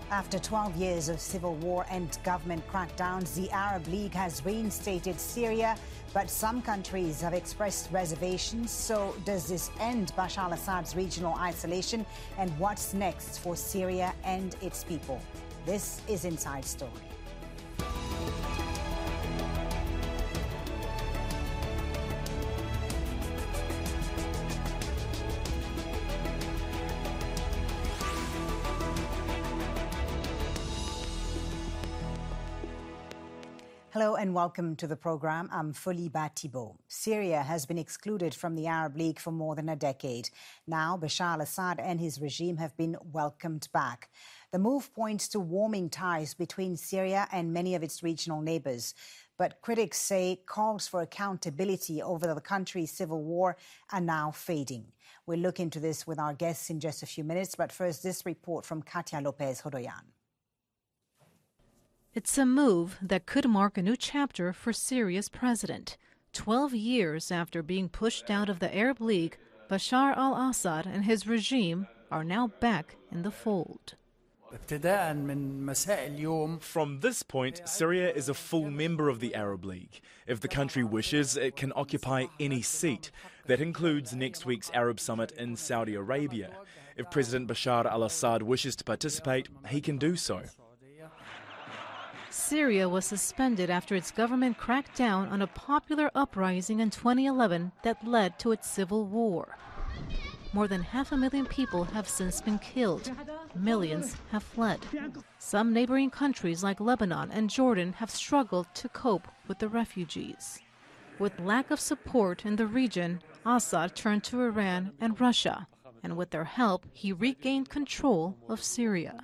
After 12 years of civil war and government crackdowns, the Arab League has reinstated Syria, but some countries have expressed reservations. So does this end Bashar al-Assad's regional isolation? And what's next for Syria and its people? This is Inside Story. Hello and welcome to the program. I'm Foliba Thibault. Syria has been excluded from the Arab League for more than a decade. Now, Bashar al-Assad and his regime have been welcomed back. The move points to warming ties between Syria and many of its regional neighbors. But critics say calls for accountability over the country's civil war are now fading. We'll look into this with our guests in just a few minutes. But first, this report from Katia Lopez Hodoyan. It's a move that could mark a new chapter for Syria's president. 12 years after being pushed out of the Arab League, Bashar al-Assad and his regime are now back in the fold. From this point, Syria is a full member of the Arab League. If the country wishes, it can occupy any seat. That includes next week's Arab summit in Saudi Arabia. If President Bashar al-Assad wishes to participate, he can do so. Syria was suspended after its government cracked down on a popular uprising in 2011 that led to its civil war. More than 500,000 people have since been killed. Millions have fled. Some neighboring countries like Lebanon and Jordan have struggled to cope with the refugees. With lack of support in the region, Assad turned to Iran and Russia, and with their help, he regained control of Syria.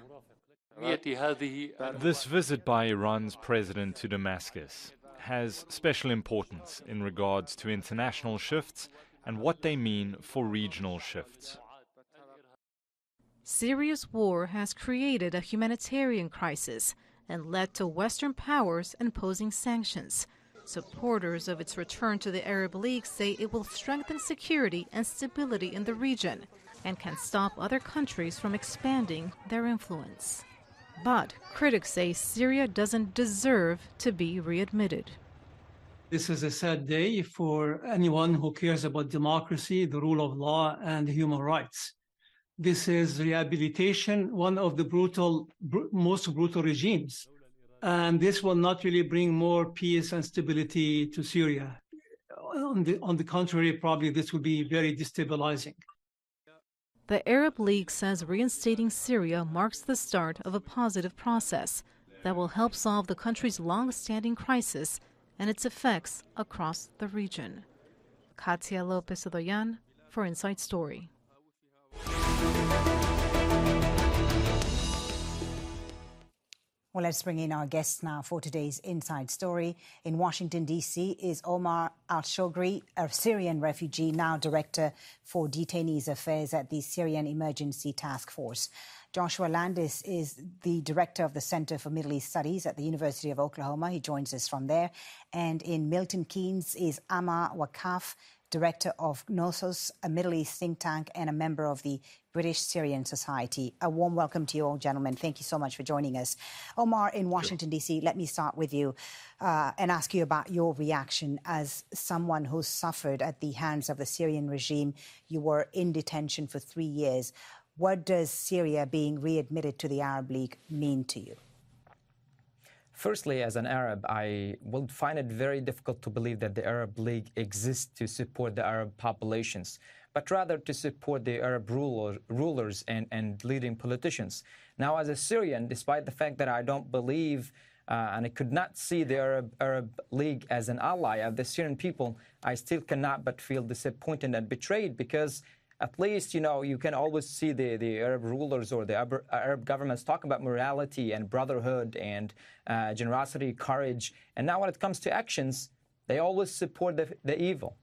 This visit by Iran's president to Damascus has special importance in regards to international shifts and what they mean for regional shifts. Syria's war has created a humanitarian crisis and led to Western powers imposing sanctions. Supporters of its return to the Arab League say it will strengthen security and stability in the region and can stop other countries from expanding their influence. But critics say Syria doesn't deserve to be readmitted. This is a sad day for anyone who cares about democracy, the rule of law, and human rights. This is rehabilitation, one of the most brutal regimes. And this will not really bring more peace and stability to Syria. On the contrary, probably this will be very destabilizing. The Arab League says reinstating Syria marks the start of a positive process that will help solve the country's long-standing crisis and its effects across the region. Katia Lopez Hodoyan for Inside Story. Well, let's bring in our guests now for today's Inside Story. In Washington, D.C. is Omar al-Shogri, a Syrian refugee, now Director for Detainees Affairs at the Syrian Emergency Task Force. Joshua Landis is the Director of the Center for Middle East Studies at the University of Oklahoma. He joins us from there. And in Milton Keynes is Amar Wakaf, Director of Gnosos, a Middle East think tank and a member of the British Syrian Society. A warm welcome to you all, gentlemen. Thank you so much for joining us. Omar, in Washington, D.C., let me start with you and ask you about your reaction as someone who suffered at the hands of the Syrian regime. You were in detention for 3 years. What does Syria being readmitted to the Arab League mean to you? Firstly, as an Arab, I would find it very difficult to believe that the Arab League exists to support the Arab populations, but rather to support the Arab rulers and leading politicians. Now, as a Syrian, despite the fact that I don't believe and I could not see the Arab League as an ally of the Syrian people, I still cannot but feel disappointed and betrayed because at least, you can always see the Arab rulers or the Arab governments talk about morality and brotherhood and generosity, courage. And now when it comes to actions, they always support the evil.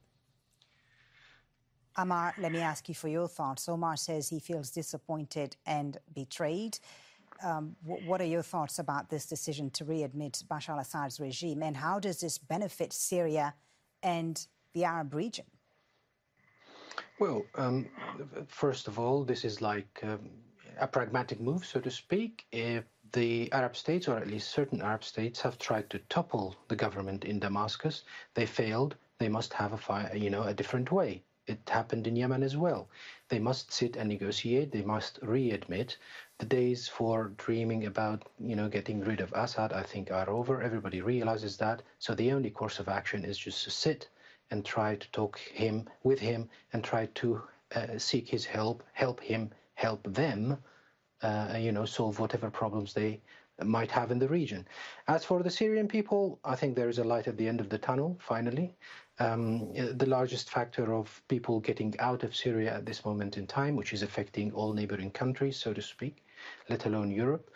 Amar, let me ask you for your thoughts. Omar says he feels disappointed and betrayed. What are your thoughts about this decision to readmit Bashar al-Assad's regime? And how does this benefit Syria and the Arab region? Well, first of all, this is like a pragmatic move, so to speak. If the Arab states, or at least certain Arab states, have tried to topple the government in Damascus, they failed. They must have a different way. It happened in Yemen as well. They must sit and negotiate. They must readmit. The days for dreaming about, getting rid of Assad, I think, are over. Everybody realizes that. So the only course of action is just to sit and try to talk with him, and try to seek his help him help them, solve whatever problems they might have in the region. As for the Syrian people, I think there is a light at the end of the tunnel, finally. The largest factor of people getting out of Syria at this moment in time, which is affecting all neighboring countries, so to speak, let alone Europe,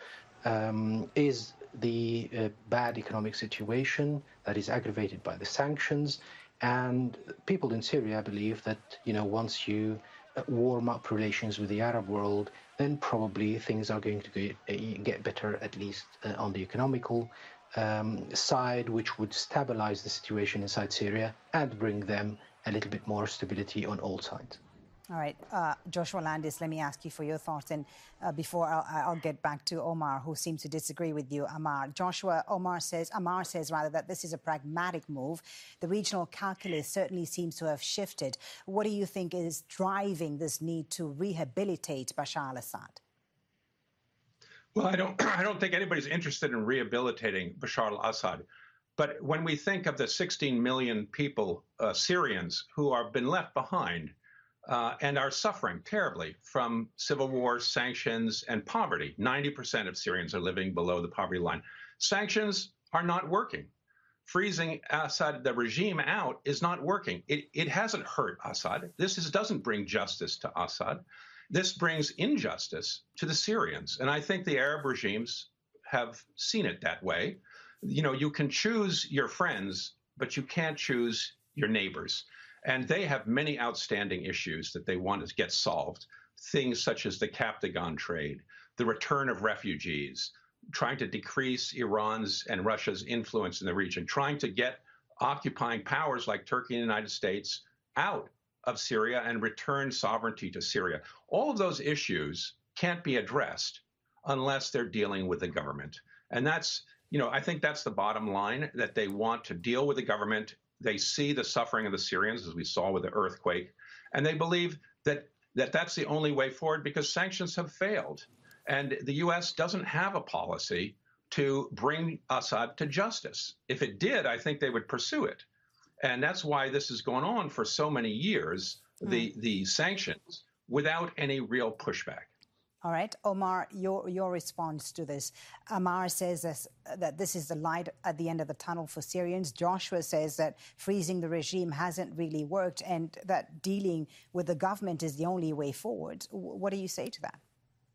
is the bad economic situation that is aggravated by the sanctions. And people in Syria believe that, once you warm up relations with the Arab world, then probably things are going to get better, at least on the economical side, which would stabilize the situation inside Syria and bring them a little bit more stability on all sides. All right, Joshua Landis, let me ask you for your thoughts. And before I'll get back to Omar, who seems to disagree with you, Amar. Amar says that this is a pragmatic move. The regional calculus certainly seems to have shifted. What do you think is driving this need to rehabilitate Bashar al-Assad? Well, I don't think anybody's interested in rehabilitating Bashar al-Assad. But when we think of the 16 million people, Syrians, who have been left behind, and are suffering terribly from civil war, sanctions, and poverty. 90% of Syrians are living below the poverty line. Sanctions are not working. Freezing Assad, the regime, out is not working. It hasn't hurt Assad. This doesn't bring justice to Assad. This brings injustice to the Syrians. And I think the Arab regimes have seen it that way. You can choose your friends, but you can't choose your neighbors. And they have many outstanding issues that they want to get solved. Things such as the Captagon trade, the return of refugees, trying to decrease Iran's and Russia's influence in the region, trying to get occupying powers like Turkey and the United States out of Syria and return sovereignty to Syria. All of those issues can't be addressed unless they're dealing with the government. And that's, I think that's the bottom line, that they want to deal with the government. They see the suffering of the Syrians, as we saw with the earthquake, and they believe that that's the only way forward because sanctions have failed. And the U.S. doesn't have a policy to bring Assad to justice. If it did, I think they would pursue it. And that's why this has gone on for so many years, the sanctions, without any real pushback. All right, Omar, your response to this. Amar says that this is the light at the end of the tunnel for Syrians. Joshua says that freezing the regime hasn't really worked and that dealing with the government is the only way forward. What do you say to that?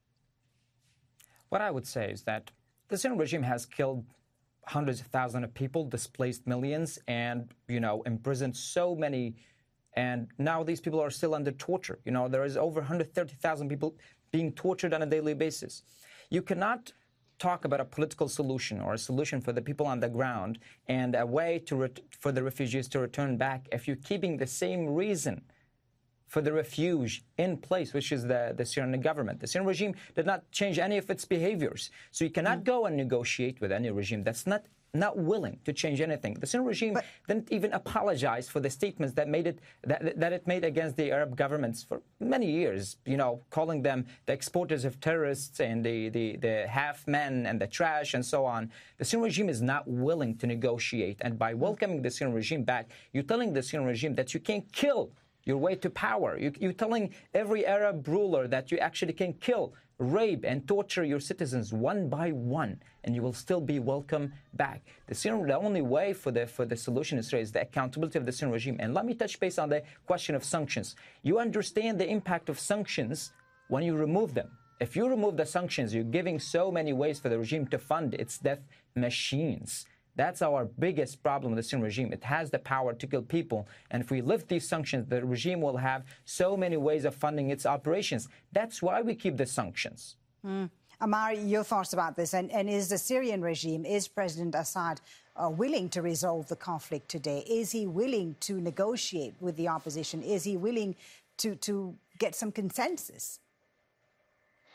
What I would say is that the Syrian regime has killed hundreds of thousands of people, displaced millions, and, imprisoned so many. And now these people are still under torture. There is over 130,000 people being tortured on a daily basis. You cannot talk about a political solution or a solution for the people on the ground and a way for the refugees to return back if you're keeping the same reason for the refuge in place, which is the Syrian government. The Syrian regime did not change any of its behaviors. So you cannot go and negotiate with any regime that's not willing to change anything. The Syrian regime didn't even apologize for the statements that it made against the Arab governments for many years, calling them the exporters of terrorists and the half men and the trash and so on. The Syrian regime is not willing to negotiate. And by welcoming the Syrian regime back, you're telling the Syrian regime that you can kill your way to power. You're telling every Arab ruler that you actually can kill, rape, and torture your citizens one by one, and you will still be welcome back. The only way for the solution is the accountability of the Syrian regime. And let me touch base on the question of sanctions. You understand the impact of sanctions when you remove them. If you remove the sanctions, you're giving so many ways for the regime to fund its death machines. That's our biggest problem with the Syrian regime. It has the power to kill people. And if we lift these sanctions, the regime will have so many ways of funding its operations. That's why we keep the sanctions. Amar, your thoughts about this? And is the Syrian regime, is President Assad willing to resolve the conflict today? Is he willing to negotiate with the opposition? Is he willing to get some consensus?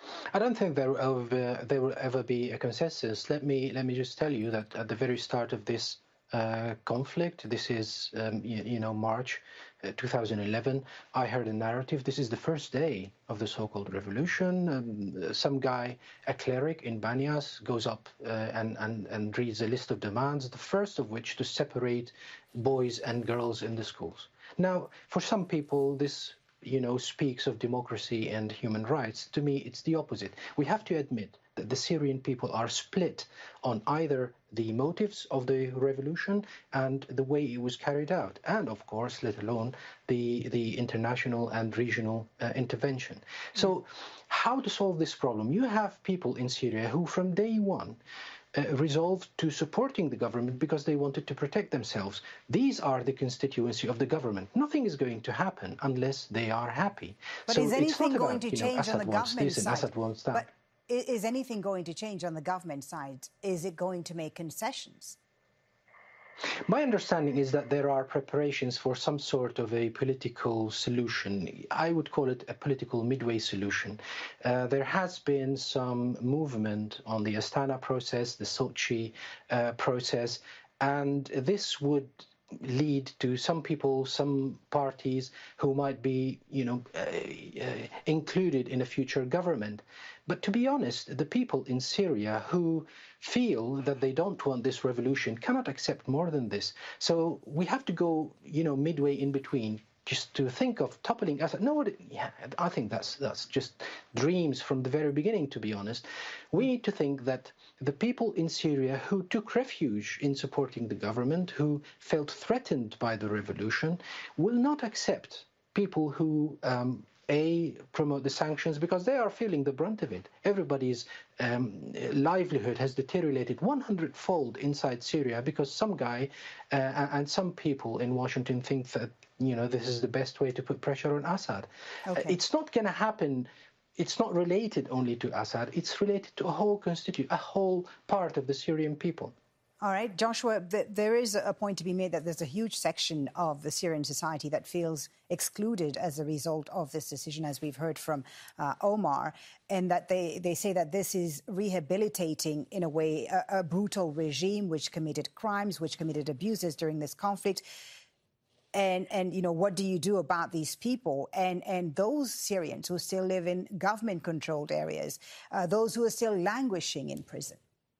I don't think there will ever be a consensus. Let me just tell you that at the very start of this conflict, this is March 2011, I heard a narrative. This is the first day of the so-called revolution. Some guy, a cleric in Banyas, goes up and reads a list of demands, the first of which to separate boys and girls in the schools. Now, for some people, this speaks of democracy and human rights. To me, it's the opposite. We have to admit that the Syrian people are split on either the motives of the revolution and the way it was carried out, and of course, let alone the international and regional intervention. So how to solve this problem? You have people in Syria who from day one resolved to supporting the government because they wanted to protect themselves. These are the constituency of the government. Nothing is going to happen unless they are happy. But so is anything going about, to change on the government side? Assad wants that. But is anything going to change on the government side? Is it going to make concessions? My understanding is that there are preparations for some sort of a political solution. I would call it a political midway solution. There has been some movement on the Astana process, the Sochi process, and this would lead to some people, some parties who might be, included in a future government. But to be honest, the people in Syria who feel that they don't want this revolution cannot accept more than this. So we have to go, midway in between, just to think of toppling Assad. No, I think that's just dreams from the very beginning, to be honest. We need to think that the people in Syria who took refuge in supporting the government, who felt threatened by the revolution, will not accept people who promote the sanctions because they are feeling the brunt of it. Everybody's livelihood has deteriorated 100-fold inside Syria because some guy and some people in Washington think that this is the best way to put pressure on Assad. Okay. It's not going to happen. It's not related only to Assad. It's related to a whole part of the Syrian people. All right, Joshua, there is a point to be made that there's a huge section of the Syrian society that feels excluded as a result of this decision, as we've heard from Omar, and that they say that this is rehabilitating, in a way, a brutal regime which committed crimes, which committed abuses during this conflict. And what do you do about these people and those Syrians who still live in government-controlled areas, those who are still languishing in prison?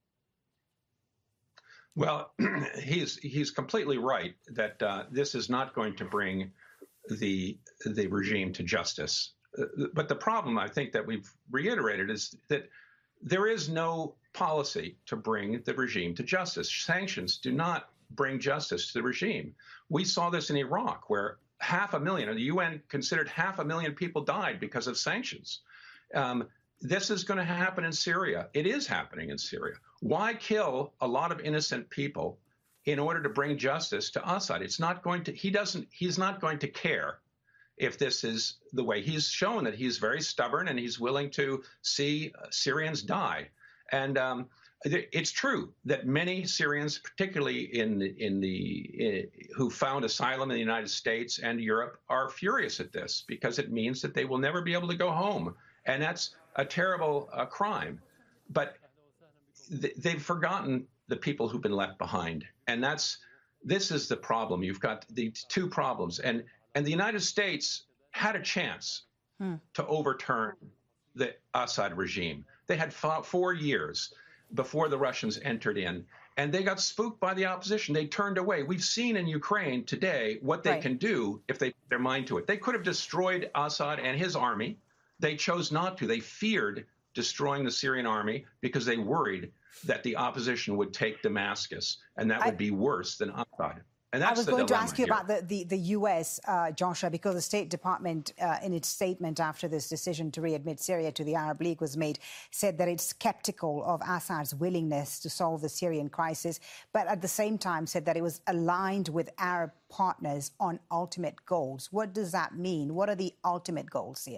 Well, he's completely right that this is not going to bring the regime to justice. But the problem, I think, that we've reiterated is that there is no policy to bring the regime to justice. Sanctions do not bring justice to the regime. We saw this in Iraq, where 500,000, the UN considered 500,000 people died because of sanctions. This is going to happen in Syria. It is happening in Syria. Why kill a lot of innocent people in order to bring justice to Assad? It's not going to. He's not going to care if this is the way. He's shown that he's very stubborn and he's willing to see Syrians die. And it's true that many Syrians, particularly who found asylum in the United States and Europe, are furious at this because it means that they will never be able to go home, and that's a terrible crime. But they've forgotten the people who've been left behind. And this is the problem. You've got the two problems. And the United States had a chance to overturn the Assad regime. They had 4 years before the Russians entered in, and they got spooked by the opposition. They turned away. We've seen in Ukraine today what they can do if they put their mind to it. They could have destroyed Assad and his army. They chose not to. They feared destroying the Syrian army because they worried that the opposition would take Damascus, and that would be worse than Assad. And that's I was going to ask you here. about the U.S., Joshua, because the State Department, in its statement after this decision to readmit Syria to the Arab League was made, said that it's skeptical of Assad's willingness to solve the Syrian crisis, but at the same time said that it was aligned with Arab partners on ultimate goals. What does that mean? What are the ultimate goals here?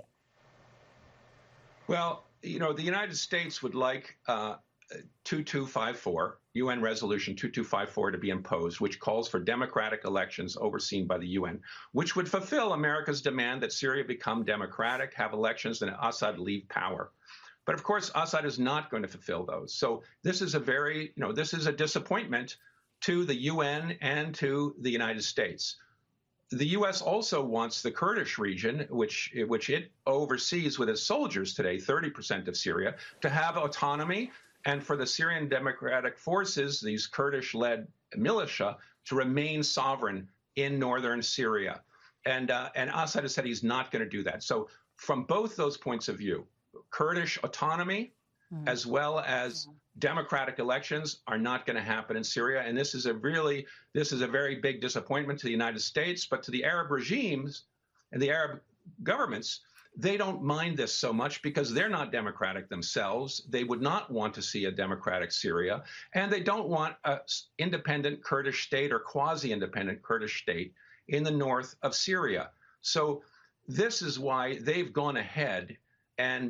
Well, the United States would like 2254, UN Resolution 2254, to be imposed, which calls for democratic elections overseen by the UN, which would fulfill America's demand that Syria become democratic, have elections, and Assad leave power. But of course, Assad is not going to fulfill those. So this is this is a disappointment to the UN and to the United States. The U.S. also wants the Kurdish region, which it oversees with its soldiers today, 30% of Syria, to have autonomy, and for the Syrian Democratic Forces, these Kurdish-led militia, to remain sovereign in northern Syria. And Assad has said he's not going to do that. So from both those points of view, Kurdish autonomy as well as democratic elections are not going to happen in Syria. And this is a very big disappointment to the United States, but to the Arab regimes and the Arab governments, they don't mind this so much because they're not democratic themselves. They would not want to see a democratic Syria, and they don't want an independent Kurdish state or quasi-independent Kurdish state in the north of Syria. So this is why they've gone ahead and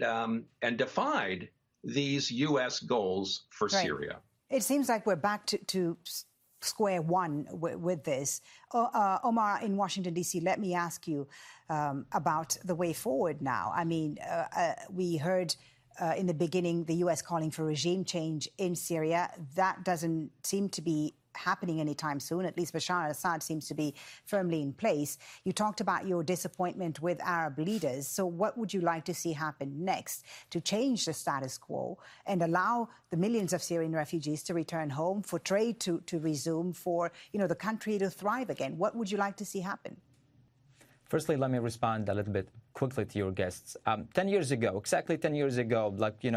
defied these U.S. goals for Syria. It seems like we're back to square one with this. Omar in Washington, D.C., let me ask you about the way forward now. I mean, we heard in the beginning the U.S. calling for regime change in Syria. That doesn't seem to be happening anytime soon. At least Bashar al-Assad seems to be firmly in place. You talked about your disappointment with Arab leaders. So what would you like to see happen next to change the status quo and allow the millions of Syrian refugees to return home, for trade to resume, for the country to thrive again? What would you like to see happen? Firstly, let me respond a little bit quickly to your guests. 10 years ago, exactly 10 years ago,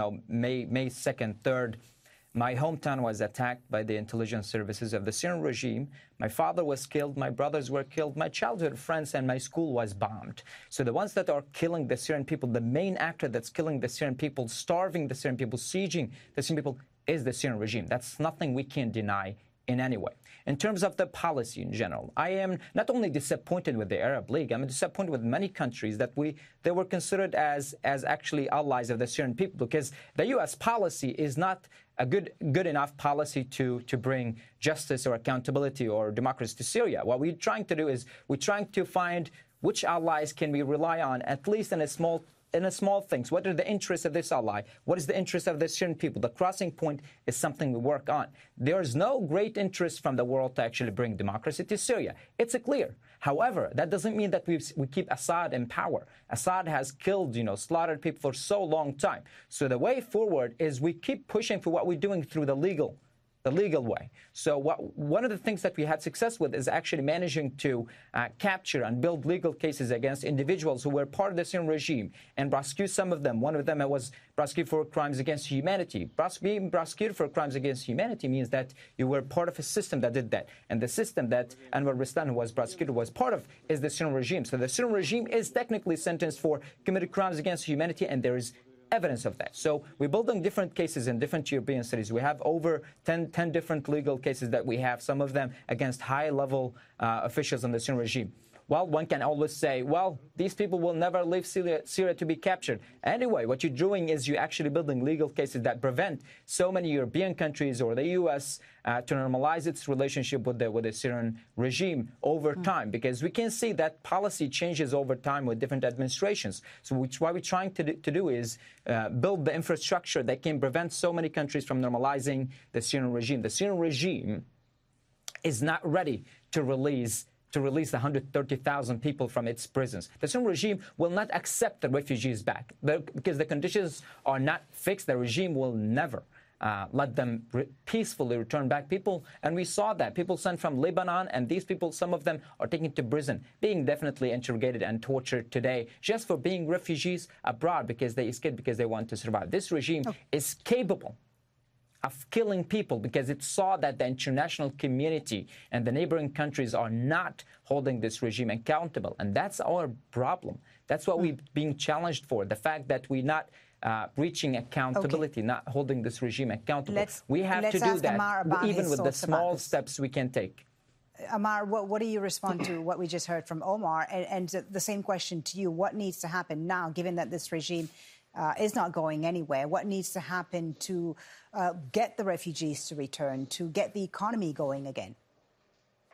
May 2nd, 3rd, my hometown was attacked by the intelligence services of the Syrian regime. My father was killed. My brothers were killed. My childhood friends and my school was bombed. So the ones that are killing the Syrian people, the main actor that's killing the Syrian people, starving the Syrian people, sieging the Syrian people, is the Syrian regime. That's nothing we can deny in any way. In terms of the policy in general, I am not only disappointed with the Arab League, I'm disappointed with many countries that they were considered as actually allies of the Syrian people, because the U.S. policy is not a good enough policy to bring justice or accountability or democracy to Syria. What we're trying to do is we're trying to find which allies can we rely on, at least in a small things. What are the interests of this ally? What is the interest of the Syrian people? The crossing point is something we work on. There is no great interest from the world to actually bring democracy to Syria. It's clear. However, that doesn't mean that we keep Assad in power. Assad has killed, slaughtered people for so long time. So the way forward is we keep pushing for what we're doing through the legal way. So one of the things that we had success with is actually managing to capture and build legal cases against individuals who were part of the Syrian regime and prosecute some of them. One of them was prosecuted for crimes against humanity. Being prosecuted for crimes against humanity means that you were part of a system that did that. And the system that Anwar Ristan, who was prosecuted, was part of is the Syrian regime. So the Syrian regime is technically sentenced for committed crimes against humanity, and there is evidence of that. So we're building different cases in different European cities. We have over 10 different legal cases that we have, some of them against high-level officials in the Syrian regime. Well, one can always say, well, these people will never leave Syria to be captured. Anyway, what you're doing is you're actually building legal cases that prevent so many European countries or the U.S. To normalize its relationship with the Syrian regime over time, because we can see that policy changes over time with different administrations. So what we're trying to do is build the infrastructure that can prevent so many countries from normalizing the Syrian regime. The Syrian regime is not ready to release 130,000 people from its prisons. The Syrian regime will not accept the refugees back because the conditions are not fixed. The regime will never let them peacefully return back people. And we saw that. People sent from Lebanon, and these people, some of them are taken to prison, being definitely interrogated and tortured today just for being refugees abroad because they escaped, because they want to survive. This regime is capable of killing people because it saw that the international community and the neighboring countries are not holding this regime accountable. And that's our problem. That's what we're being challenged for, the fact that we're not reaching accountability, not holding this regime accountable. We have to do that, even with the small steps we can take. Amar, what do you respond to what we just heard from Omar? And the same question to you. What needs to happen now, given that this regime is not going anywhere? What needs to happen to get the refugees to return, to get the economy going again?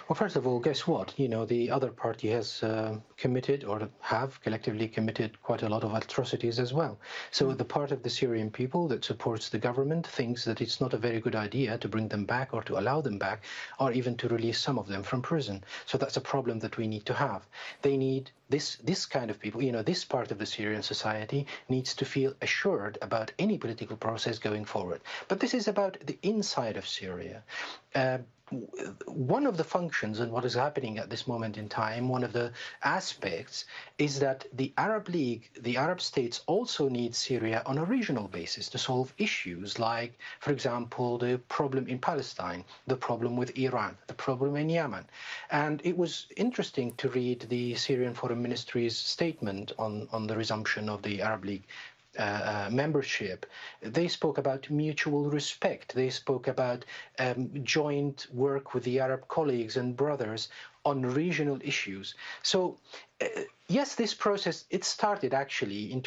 Well, first of all, guess what? You know, the other party has committed or have collectively committed quite a lot of atrocities as well. So the part of the Syrian people that supports the government thinks that it's not a very good idea to bring them back or to allow them back or even to release some of them from prison. So that's a problem that we need to have. They need this kind of people, you know, this part of the Syrian society needs to feel assured about any political process going forward. But this is about the inside of Syria. One of the functions and what is happening at this moment in time, one of the aspects is that the Arab League, the Arab states also need Syria on a regional basis to solve issues like, for example, the problem in Palestine, the problem with Iran, the problem in Yemen. And it was interesting to read the Syrian Foreign Ministry's statement on the resumption of the Arab League membership. They spoke about mutual respect. They spoke about joint work with the Arab colleagues and brothers on regional issues. So yes, this process, it started actually in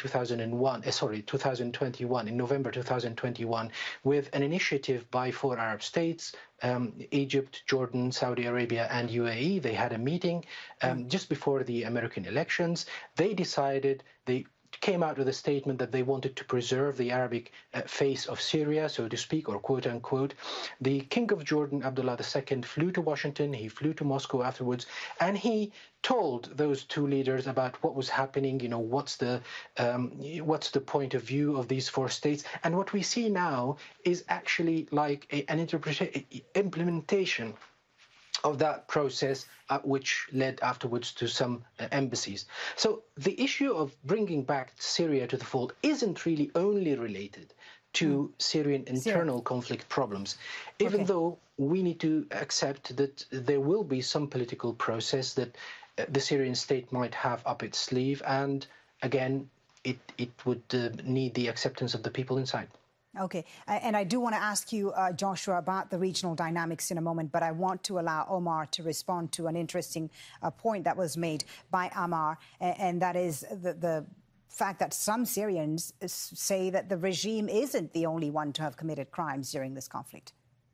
2021, in November 2021, with an initiative by 4 Arab states, Egypt, Jordan, Saudi Arabia, and UAE. They had a meeting just before the American elections. They decided, they came out with a statement that they wanted to preserve the Arabic face of Syria, so to speak, or quote unquote. The King of Jordan, Abdullah II, flew to Washington, he flew to Moscow afterwards, and he told those two leaders about what was happening, you know, what's the point of view of these 4 states. And what we see now is actually like an implementation of that process, which led afterwards to some embassies. So the issue of bringing back Syria to the fold isn't really only related to Syrian internal conflict problems, even though we need to accept that there will be some political process that the Syrian state might have up its sleeve, and again, it would need the acceptance of the people inside. Okay, and I do want to ask you, Joshua, about the regional dynamics in a moment, but I want to allow Omar to respond to an interesting point that was made by Ammar, and that is the fact that some Syrians say that the regime isn't the only one to have committed crimes during this conflict.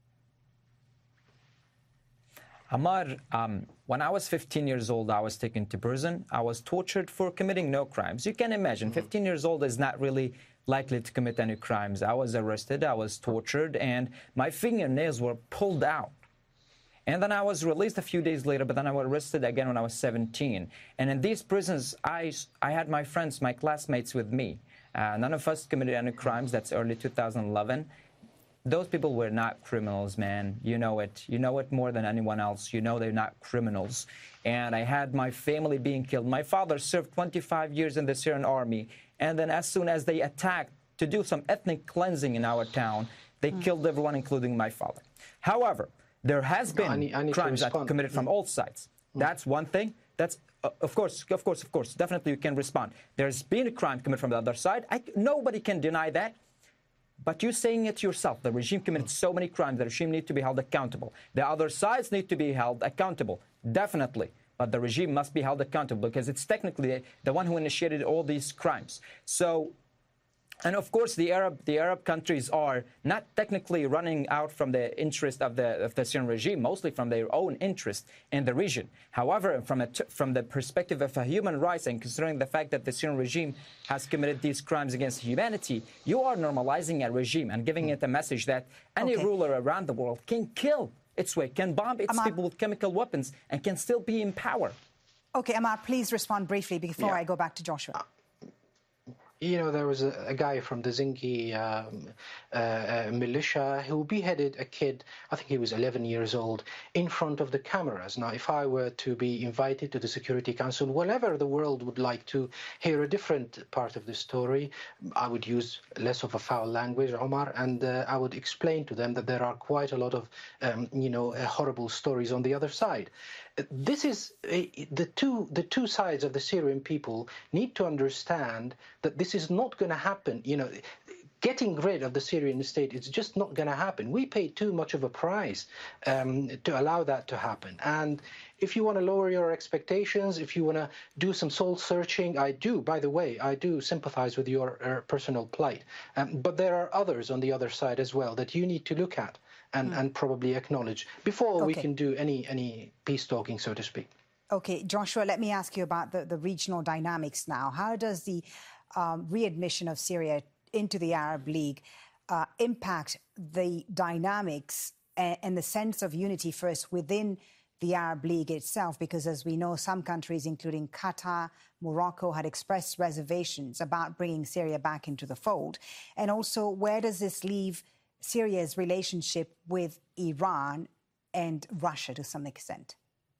Ammar, when I was 15 years old, I was taken to prison. I was tortured for committing no crimes. You can imagine, 15 years old is not really likely to commit any crimes. I was arrested, I was tortured, and my fingernails were pulled out. And then I was released a few days later, but then I was arrested again when I was 17. And in these prisons, I had my friends, my classmates with me. None of us committed any crimes. That's early 2011. Those people were not criminals, man. You know it. You know it more than anyone else. You know they're not criminals. And I had my family being killed. My father served 25 years in the Syrian army. And then as soon as they attacked to do some ethnic cleansing in our town, they killed everyone, including my father. However, there has been crimes that committed from all sides. That's one thing. That's, of course, definitely you can respond. There's been a crime committed from the other side. Nobody can deny that. But you're saying it yourself. The regime committed so many crimes. The regime needs to be held accountable. The other sides need to be held accountable, definitely. But the regime must be held accountable because it's technically the one who initiated all these crimes. So, and of course, the Arab countries are not technically running out from the interest of the Syrian regime, mostly from their own interest in the region. However, from the perspective of human rights and considering the fact that the Syrian regime has committed these crimes against humanity, you are normalizing a regime and giving it a message that any ruler around the world can kill its way, can bomb its people with chemical weapons, and can still be in power. Okay, Ammar, please respond briefly before I go back to Joshua. You know, there was a guy from the Zinki militia who beheaded a kid, I think he was 11 years old, in front of the cameras. Now, if I were to be invited to the Security Council, whenever the world would like to hear a different part of the story, I would use less of a foul language, Omar, and I would explain to them that there are quite a lot of, horrible stories on the other side. This is the two sides of the Syrian people need to understand that this is not going to happen. You know, getting rid of the Syrian state is just not going to happen. We pay too much of a price to allow that to happen. And if you want to lower your expectations, if you want to do some soul searching, I do sympathize with your personal plight. But there are others on the other side as well that you need to look at. and probably acknowledge before we can do any peace talking, so to speak. Okay, Joshua, let me ask you about the regional dynamics now. How does the readmission of Syria into the Arab League impact the dynamics and the sense of unity first within the Arab League itself? Because as we know, some countries, including Qatar, Morocco, had expressed reservations about bringing Syria back into the fold. And also, where does this leave Syria's relationship with Iran and Russia to some extent?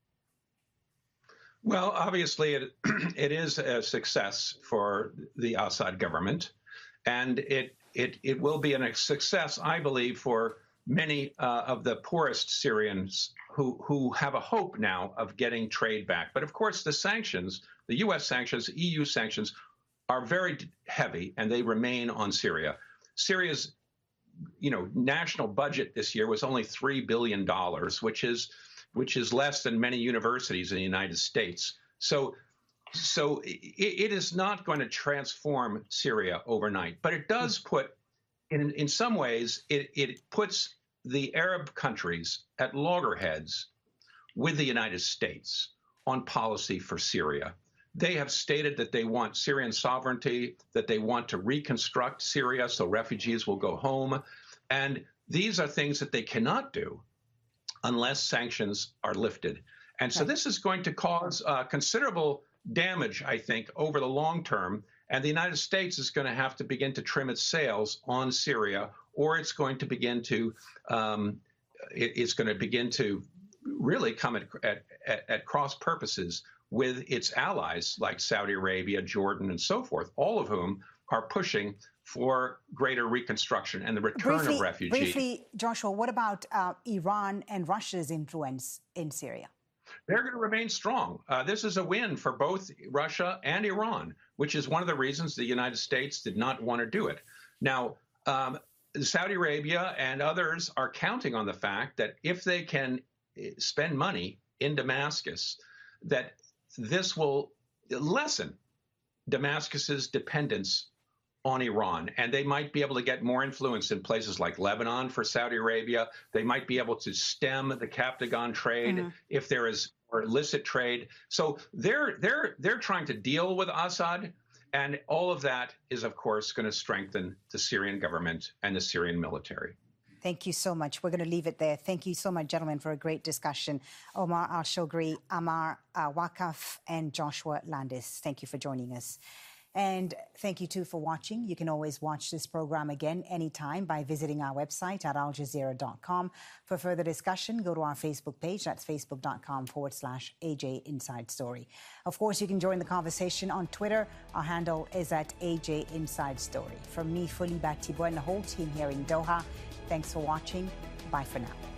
Well, obviously, it is a success for the Assad government, and it will be a success, I believe, for many of the poorest Syrians who have a hope now of getting trade back. But of course, the sanctions, the U.S. sanctions, EU sanctions, are very heavy, and they remain on Syria. Syria's, national budget this year was only $3 billion, which is less than many universities in the United States. So it is not going to transform Syria overnight, but it does put, in some ways, it puts the Arab countries at loggerheads with the United States on policy for Syria. They have stated that they want Syrian sovereignty, that they want to reconstruct Syria so refugees will go home. And these are things that they cannot do unless sanctions are lifted. And so this is going to cause considerable damage, I think, over the long term. And the United States is going to have to begin to trim its sails on Syria, or it's going to begin to really come at cross purposes with its allies like Saudi Arabia, Jordan, and so forth, all of whom are pushing for greater reconstruction and the return of refugees. Briefly, Joshua, what about Iran and Russia's influence in Syria? They're going to remain strong. This is a win for both Russia and Iran, which is one of the reasons the United States did not want to do it. Now, Saudi Arabia and others are counting on the fact that if they can spend money in Damascus, that this will lessen Damascus's dependence on Iran, and they might be able to get more influence in places like Lebanon for Saudi Arabia. They might be able to stem the Captagon trade if there is or illicit trade. So they're trying to deal with Assad, and all of that is, of course, going to strengthen the Syrian government and the Syrian military. Thank you so much. We're going to leave it there. Thank you so much, gentlemen, for a great discussion. Omar Al-Shogri, Ammar Wakaf, and Joshua Landis. Thank you for joining us. And thank you, too, for watching. You can always watch this program again anytime by visiting our website at aljazeera.com. For further discussion, go to our Facebook page. That's facebook.com/AJ Inside Story. Of course, you can join the conversation on Twitter. Our handle is at AJ Inside Story. From me, Foliba Tibo, and the whole team here in Doha, thanks for watching. Bye for now.